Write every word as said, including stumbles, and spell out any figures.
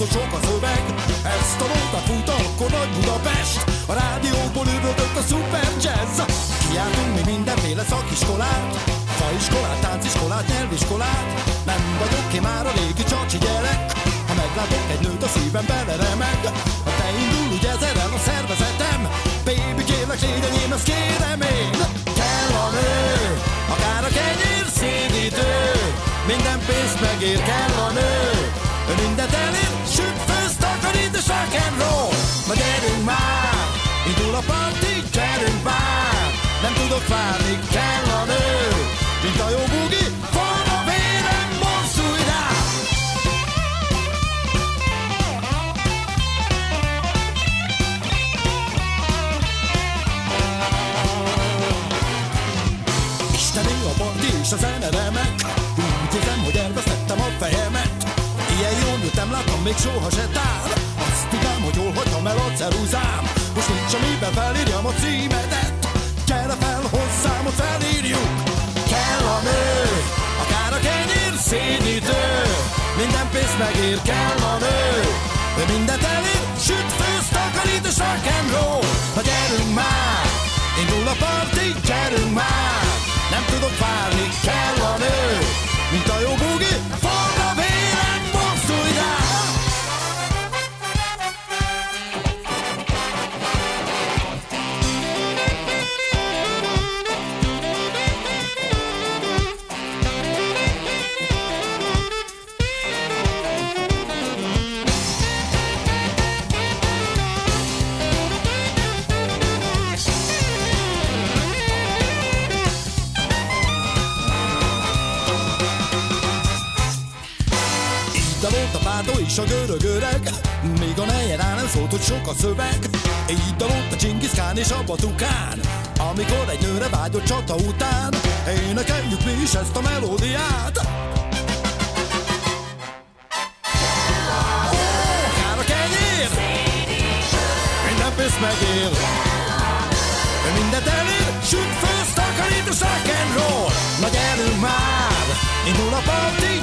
szólt sok a szöveg. Ezt a nótát fújta akkor nagy Budapest. A rádióból üvöltött a szuper jazz. Kiáltunk mi mindenféle szakiskolát, faiskolát, tánciskolát, nyelviskolát. Nem vagyok én már a régi csacsi gyerek. Ha meglátok egy nőt, a szívem beleremeg. Ha te indul, úgy ezerrel a szervezetem. Baby, kérlek, légy enyém, ezt kérem én. Kell a nő, akár a kenyér szédítő. Minden pénzt megér, kell a nő. Ő mindent elér, süt, főzt, takarít és rock'n'roll. Na gyerünk már, indul a parti, gyerünk már. Nem tudok várni, kell a nő. Mint a jó bugi, forma vérem, mozdulj rá. Isteni a parti és a zene remek. Úgy érzem, hogy elvesztettem a fejemet. Ilyen jól nőttem, láttam, még soha se tár. Azt tudám, hogy jól hagytam el a ceruzám. Most nincs amiben felírjam a címedet. Gyere fel hozzám, hogy felírjuk. Kell a nő, akár a kenyér szédítő. Minden pénzt megér, kell a nő. Ő mindent elér, süt, főzt, takarít és rock'n'roll. Na gyerünk már, indul a parti, gyerünk már. Nem tudok várni, kell a nő. Mint a jó bugi, forra vérem, mozdulj rá. És a görög öreg, még a nejen nem szólt, hogy sok a szöveg. Így dalolt a Csingiszkán és a Batukán, amikor egy nőre vágyott csata után. Énekeljük mi is ezt a melódiát. Akár a kenyér, minden pénzt megér. Mindent elér, süt, főzt, takarít és rock'n'roll. Na gyerünk már, indul a parti,